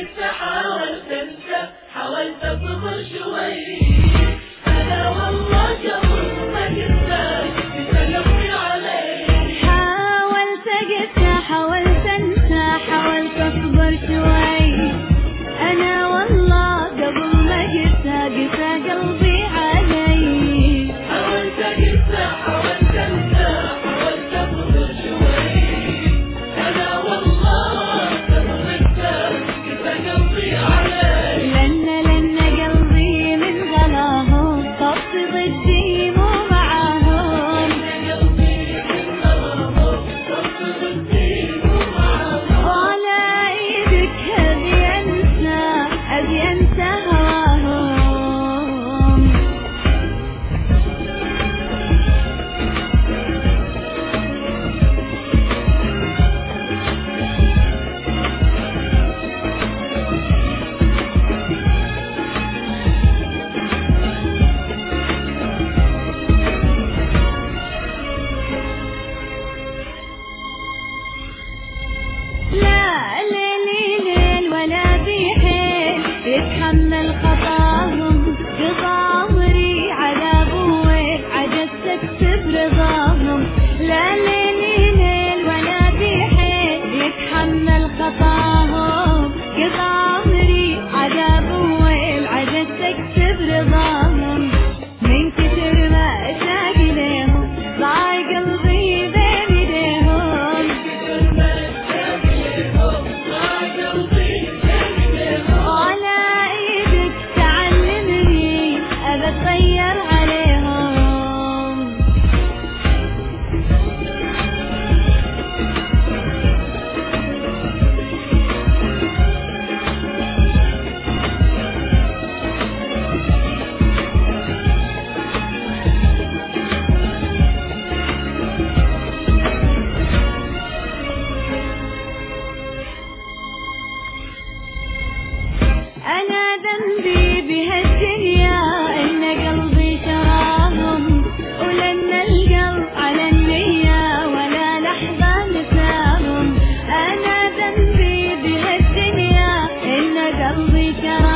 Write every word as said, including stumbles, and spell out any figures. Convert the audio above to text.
قلت حاولت انسى، حاولت اصبر شوي، انا والله قبل ما قلت تسلمني علي. حاولت قلت حاولت انسى، حاولت اصبر شوي، انا والله قبل ما قلت قسى قلبي علي. حاولت قلت حاولت انسى، حاولت اصبر شوي، انا والله قبل ما قلت قسى قلبي علي. لن لن قلبي من غلاهم صف ضدي مو معاهم، وعلى ايدك ابي انسى ابي انسى هواهم. لا ليلي ليل ولا بيحيل يتحمل خطاهم، قضى عمري عذاب وويل عجزت اكتب رضاهم. لا ليلي ليل ولا بيحيل يتحمل خطاهم، قضى عمري عذاب وويل عجزت اكتب رضاهم. من كتر ما اشتاق ليهم ضاع قلبي بين ايديهم، وعلى ايدك تعلمني ابى اتغير عليهم. أنا ذنبي بهالدنيا إن قلبي شراهم، ولأن القلب على النية ولا لحظة نساهم. أنا ذنبي بهالدنيا إن قلبي شراهم،